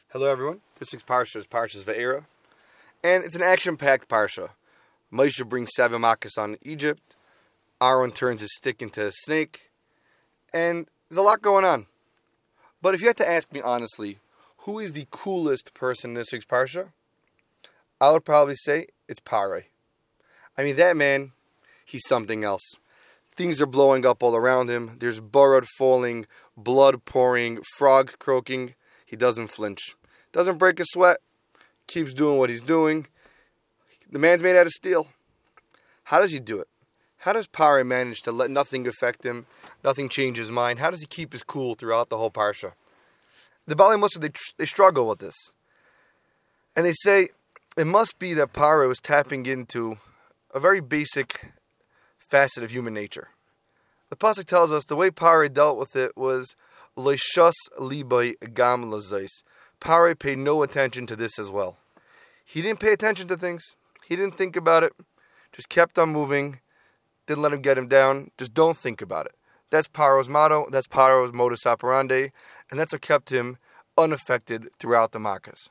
Hello everyone, this week's Parsha is Parshas Va'era, and it's an action-packed Parsha. Moshe brings 7 makas on Egypt, Aaron turns his stick into a snake, and there's a lot going on. But if you had to ask me honestly, who is the coolest person in this week's Parsha? I would probably say it's Parai. I mean, that man, he's something else. Things are blowing up all around him, there's borod falling, blood pouring, frogs croaking. He doesn't flinch. Doesn't break a sweat. Keeps doing what he's doing. The man's made out of steel. How does he do it? How does Parai manage to let nothing affect him, nothing change his mind? How does he keep his cool throughout the whole Parsha? The Baalei Mussar, they struggle with this. And they say it must be that Parai was tapping into a very basic facet of human nature. The pasuk tells us the way Parai dealt with it was Leishas libai gam lazais. Parai paid no attention to this as well. He didn't pay attention to things. He didn't think about it. Just kept on moving. Didn't let him get him down. Just don't think about it. That's Paro's motto. That's Paro's modus operandi. And that's what kept him unaffected throughout the makas.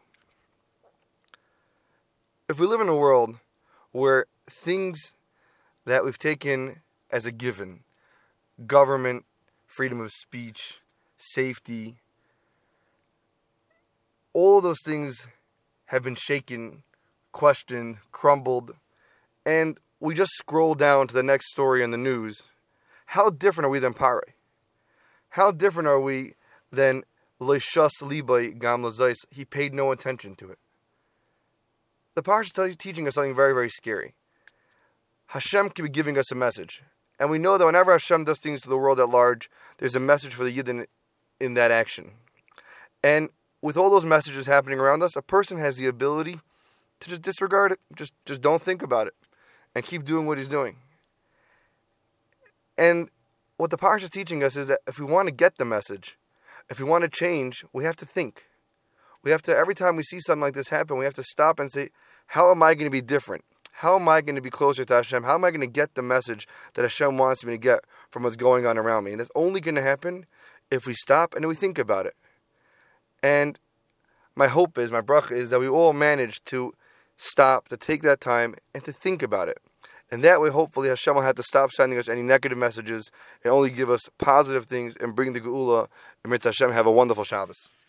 If we live in a world where things that we've taken as a given, government, freedom of speech, safety, all of those things have been shaken, questioned, crumbled, and we just scroll down to the next story in the news. How different are we than Parai? How different are we than Leishas libai gam lazais? He paid no attention to it. The Parsha is teaching us something very, very scary. Hashem can be giving us a message. And we know that whenever Hashem does things to the world at large, there's a message for the Yidden in that action. And with all those messages happening around us, a person has the ability to just disregard it. Just don't think about it. And keep doing what he's doing. And what the Parsha is teaching us is that if we want to get the message, if we want to change, we have to think. We have to, every time we see something like this happen, we have to stop and say, how am I going to be different? How am I going to be closer to Hashem? How am I going to get the message that Hashem wants me to get from what's going on around me? And that's only going to happen if we stop and we think about it. And my hope is, my bracha is that we all manage to stop, to take that time, and to think about it. And that way, hopefully, Hashem will have to stop sending us any negative messages and only give us positive things and bring the Geula. And may Hashem have a wonderful Shabbos.